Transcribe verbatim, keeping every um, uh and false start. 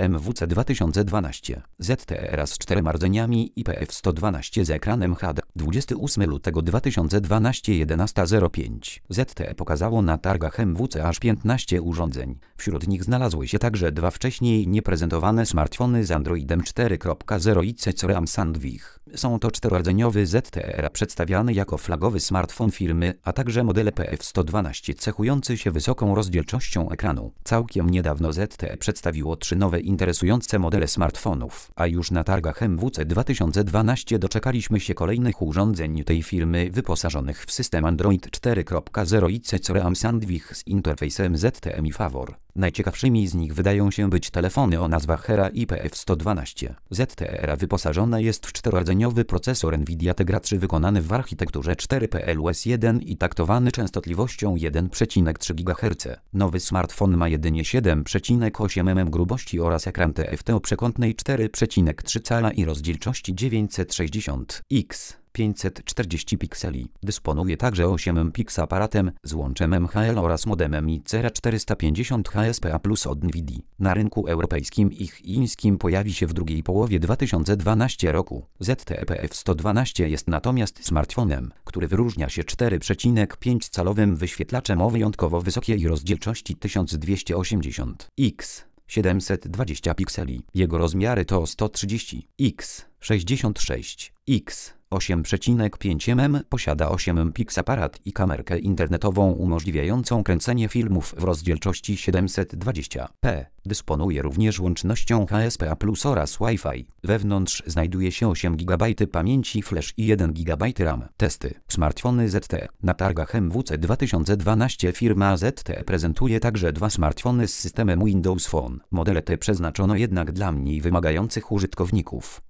M W C dwa tysiące dwanaście. Z T E z czterema rdzeniami I P F sto dwanaście z ekranem H D. dwudziestego ósmego lutego dwa tysiące dwanaście jedenasta zero pięć. Z T E pokazało na targach M W C aż piętnaście urządzeń. Wśród nich znalazły się także dwa wcześniej nieprezentowane smartfony z Androidem cztery kropka zero i Cecoream Sandwich. Są to czterordzeniowy Z T E przedstawiany jako flagowy smartfon firmy, a także model P F sto dwanaście cechujący się wysoką rozdzielczością ekranu. Całkiem niedawno Z T E przedstawiło trzy nowe interesujące modele smartfonów, a już na targach M W C dwa tysiące dwanaście doczekaliśmy się kolejnych urządzeń tej firmy wyposażonych w system Android cztery kropka zero i Cecoream Sandwich z interfejsem Z T E Mi Favor. Najciekawszymi z nich wydają się być telefony o nazwach Hera i P F sto dwanaście. Z T E wyposażona jest w czterordzeniowy procesor Nvidia Tegra trzy wykonany w architekturze cztery P L U S jeden i taktowany częstotliwością jeden przecinek trzy gigaherca. Nowy smartfon ma jedynie siedem przecinek osiem milimetrów grubości oraz ekran T F T o przekątnej cztery przecinek trzy cala i rozdzielczości dziewięćset sześćdziesiąt pikseli. pięćset czterdzieści pikseli. Dysponuje także osiem piks aparatem z łączem M H L oraz modemem I C R czterysta pięćdziesiąt H S P A plus od Nvidii. Na rynku europejskim i chińskim pojawi się w drugiej połowie dwa tysiące dwunastego roku. Z T E P F sto dwanaście jest natomiast smartfonem, który wyróżnia się cztery przecinek pięć calowym wyświetlaczem o wyjątkowo wysokiej rozdzielczości tysiąc dwieście osiemdziesiąt piks. siedemset dwadzieścia pikseli. Jego rozmiary to sto trzydzieści piks, sześćdziesiąt sześć piks, osiem przecinek pięć milimetrów. Posiada osiem piks aparat i kamerkę internetową umożliwiającą kręcenie filmów w rozdzielczości siedemset dwadzieścia p. Dysponuje również łącznością H S P A plus oraz Wi-Fi. Wewnątrz znajduje się osiem gigabajtów pamięci flash i jeden gigabajt RAM. Testy. Smartfony Z T E. Na targach M W C dwa tysiące dwanaście firma Z T E prezentuje także dwa smartfony z systemem Windows Phone. Modele te przeznaczono jednak dla mniej wymagających użytkowników.